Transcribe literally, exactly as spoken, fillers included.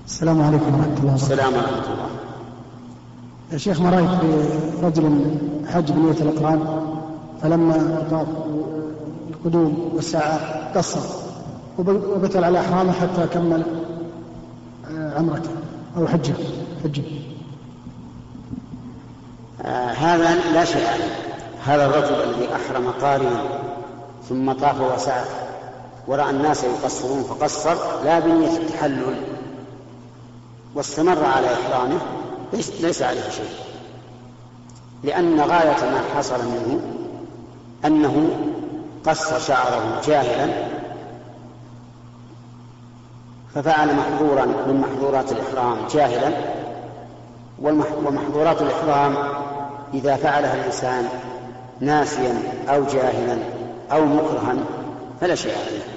السلام عليكم ورحمة الله وبركاته. السلام ورحمة الله. يا شيخ، ما رأيك برجل حج بنية الإقران فلما طاف القدوم والساعة قصر وبتل على أحرامه حتى كمل عمرته أو حجه حجه آه هذا لا شيء عليه. هذا الرجل الذي أحرم قارنا ثم طاف وسعى ورأى الناس يقصرون فقصر لا بنية التحلل واستمر على إحرامه ليس عليه شيء، لأن غاية ما حصل منه أنه قص شعره جاهلا ففعل محظورا من محظورات الإحرام جاهلا، ومحظورات الإحرام إذا فعلها الإنسان ناسيا أو جاهلا أو مكرها فلا شيء عليه.